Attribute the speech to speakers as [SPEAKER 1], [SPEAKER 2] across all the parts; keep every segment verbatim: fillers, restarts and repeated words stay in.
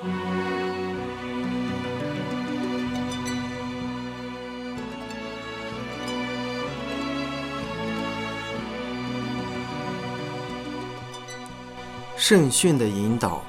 [SPEAKER 1] 圣训的引导。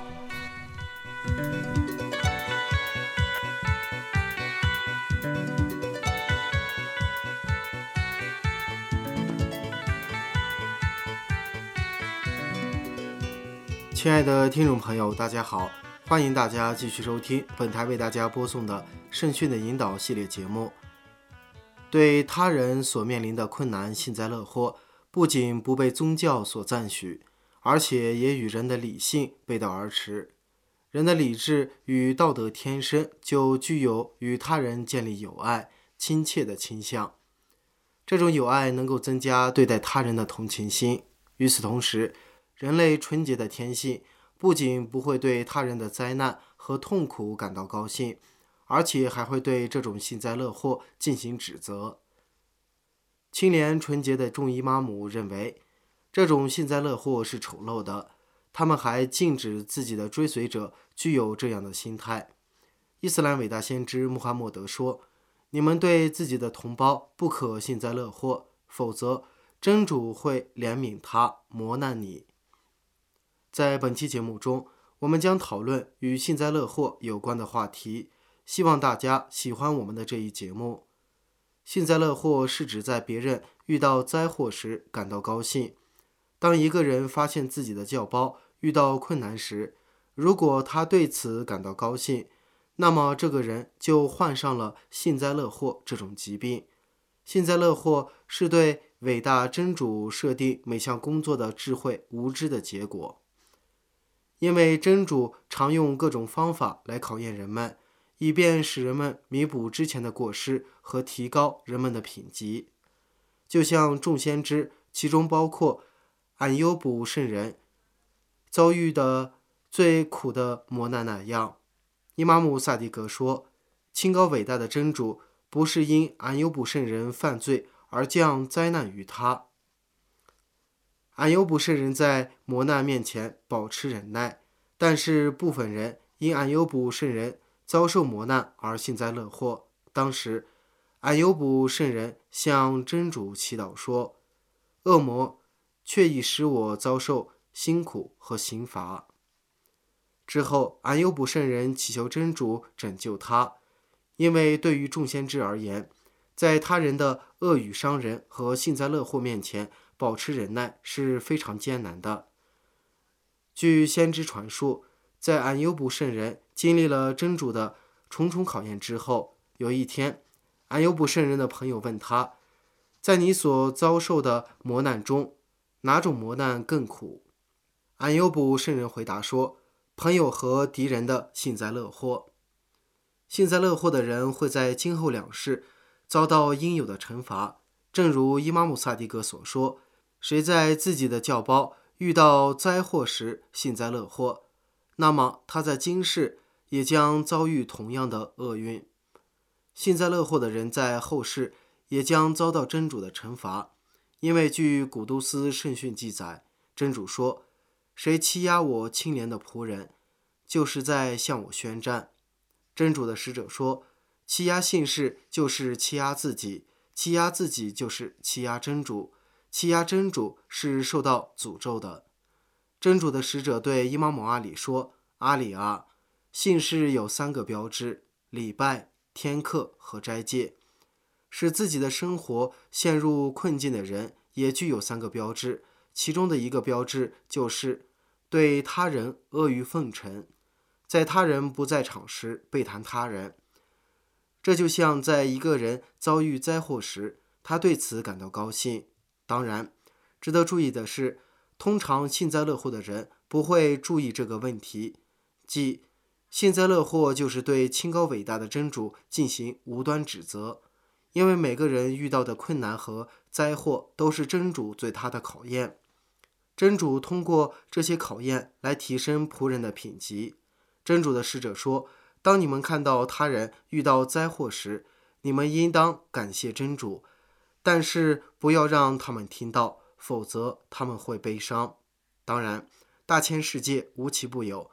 [SPEAKER 1] 亲爱的听众朋友，大家好，欢迎大家继续收听本台为大家播送的圣训的引导系列节目。对他人所面临的困难幸灾乐祸，不仅不被宗教所赞许，而且也与人的理性背道而驰。人的理智与道德天生就具有与他人建立友爱、亲切的倾向。这种友爱能够增加对待他人的同情心。与此同时，人类纯洁的天性不仅不会对他人的灾难和痛苦感到高兴，而且还会对这种幸灾乐祸进行指责。清廉纯洁的众伊玛目认为，这种幸灾乐祸是丑陋的，他们还禁止自己的追随者具有这样的心态。伊斯兰伟大先知穆罕默德说：“你们对自己的同胞不可幸灾乐祸，否则真主会怜悯他，磨难你。”在本期节目中，我们将讨论与幸灾乐祸有关的话题，希望大家喜欢我们的这一节目。幸灾乐祸是指在别人遇到灾祸时感到高兴。当一个人发现自己的教胞遇到困难时，如果他对此感到高兴，那么这个人就患上了幸灾乐祸这种疾病。幸灾乐祸是对伟大真主设定每项工作的智慧无知的结果。因为真主常用各种方法来考验人们，以便使人们弥补之前的过失和提高人们的品级。就像众先知，其中包括安优卜圣人遭遇的最苦的磨难那样。伊玛目萨迪格说，清高伟大的真主不是因安优卜圣人犯罪而降灾难于他。安优卜圣人在磨难面前保持忍耐，但是部分人因安优卜圣人遭受磨难而幸灾乐祸。当时安优卜圣人向真主祈祷说：“恶魔却已使我遭受辛苦和刑罚。”之后安优卜圣人祈求真主拯救他，因为对于众先知而言，在他人的恶语伤人和幸灾乐祸面前保持忍耐是非常艰难的。据先知传述，在安优卜圣人经历了真主的重重考验之后，有一天，安优卜圣人的朋友问他，在你所遭受的磨难中，哪种磨难更苦？安优卜圣人回答说，朋友和敌人的幸灾乐祸。幸灾乐祸的人会在今后两世遭到应有的惩罚，正如伊玛目萨迪格所说，谁在自己的教胞遇到灾祸时幸灾乐祸，那么他在今世也将遭遇同样的厄运。幸灾乐祸的人在后世也将遭到真主的惩罚，因为据古都斯圣训记载，真主说，谁欺压我清廉的仆人，就是在向我宣战。真主的使者说，欺压信士就是欺压自己，欺压自己就是欺压真主，欺压真主是受到诅咒的。真主的使者对伊玛目阿里说，阿里啊，信士有三个标志：礼拜、天课和斋戒。使自己的生活陷入困境的人也具有三个标志，其中的一个标志就是对他人阿谀奉承，在他人不在场时背叛他人。这就像在一个人遭遇灾祸时，他对此感到高兴。当然，值得注意的是，通常幸灾乐祸的人不会注意这个问题，即幸灾乐祸就是对清高伟大的真主进行无端指责。因为每个人遇到的困难和灾祸都是真主对他的考验，真主通过这些考验来提升仆人的品级。真主的使者说，当你们看到他人遇到灾祸时，你们应当感谢真主，但是不要让他们听到，否则他们会悲伤。当然，大千世界无奇不有，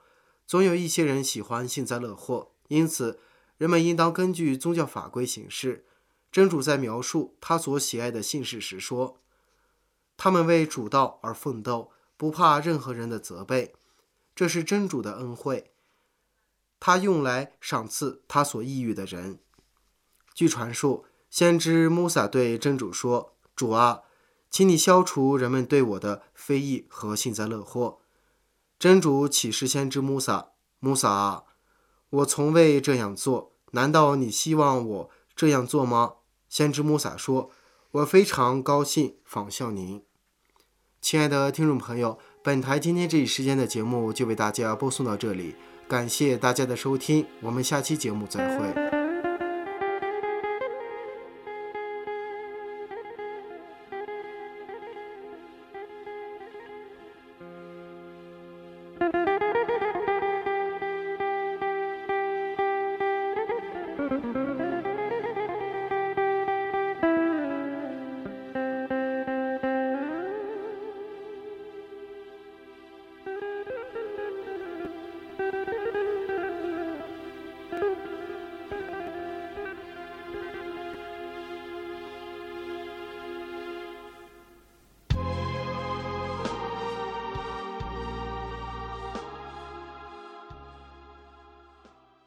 [SPEAKER 1] 总有一些人喜欢幸灾乐祸，因此人们应当根据宗教法规行事。真主在描述他所喜爱的信士时说，他们为主道而奋斗，不怕任何人的责备，这是真主的恩惠，他用来赏赐他所抑郁的人。据传述，先知穆萨对真主说，主啊，请你消除人们对我的非议和幸灾乐祸。真主启示先知穆萨，穆萨啊，我从未这样做，难道你希望我这样做吗？先知穆萨说，我非常高兴仿效您。亲爱的听众朋友，本台今天这一时间的节目就为大家播送到这里，感谢大家的收听，我们下期节目再会。